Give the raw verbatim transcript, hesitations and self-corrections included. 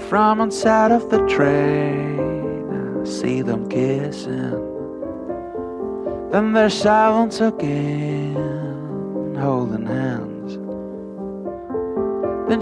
from inside of the train. I see them kissing, then there's silence again, holding hands.